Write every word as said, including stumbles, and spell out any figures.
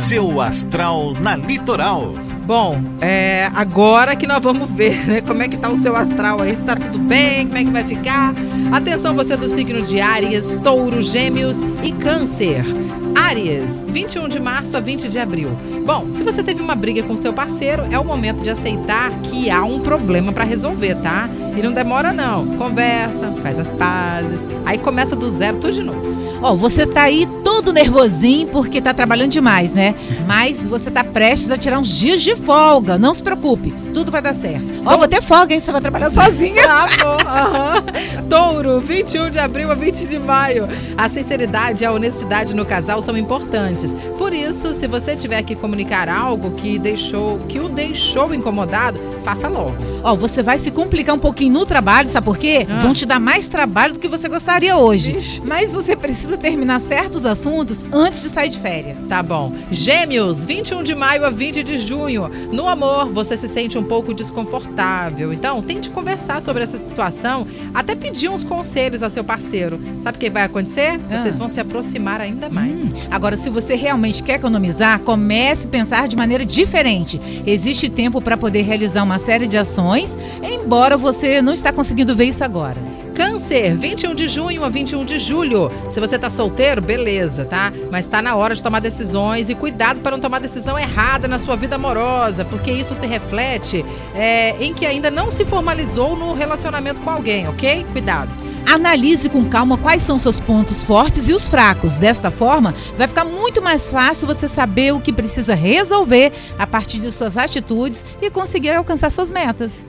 Seu astral na Litoral. Bom, é, agora que nós vamos ver, né, como é que tá o seu astral aí, se tá tudo bem, como é que vai ficar. Atenção, você do signo de Áries, Touro, Gêmeos e Câncer. Áries, vinte e um de março a vinte de abril. Bom, se você teve uma briga com seu parceiro, é o momento de aceitar que há um problema para resolver, tá? E não demora não, conversa, faz as pazes, aí começa do zero tudo de novo. Ó, oh, você tá aí todo nervosinho porque tá trabalhando demais, né? Mas você tá prestes a tirar uns dias de folga. Não se preocupe, tudo vai dar certo. Ó, oh, vou ter folga, hein? Você vai trabalhar sozinha. Ah, bom. Uhum. Touro, vinte e um de abril a vinte de maio. A sinceridade e a honestidade no casal são importantes. Por isso, se você tiver que comunicar algo que, deixou, que o deixou incomodado, faça logo. Ó, oh, você vai se complicar um pouquinho no trabalho, sabe por quê? Ah. Vão te dar mais trabalho do que você gostaria hoje. Ixi. Mas você precisa terminar certos assuntos antes de sair de férias. Tá bom. Gêmeos, vinte e um de maio a vinte de junho. No amor, você se sente um pouco desconfortável. Então, tente conversar sobre essa situação, até pedir uns conselhos a seu parceiro. Sabe o que vai acontecer? Ah. Vocês vão se aproximar ainda mais. Hum. Agora, se você realmente quer economizar, comece a pensar de maneira diferente. Existe tempo para poder realizar uma série de ações, embora você não está conseguindo ver isso agora. Câncer, vinte e um de junho a vinte e um de julho. Se você tá solteiro, beleza, tá? Mas tá na hora de tomar decisões e cuidado para não tomar decisão errada na sua vida amorosa, porque isso se reflete é, em que ainda não se formalizou no relacionamento com alguém, ok? Cuidado. Analise com calma quais são seus pontos fortes e os fracos. Desta forma, vai ficar muito mais fácil você saber o que precisa resolver a partir de suas atitudes e conseguir alcançar suas metas.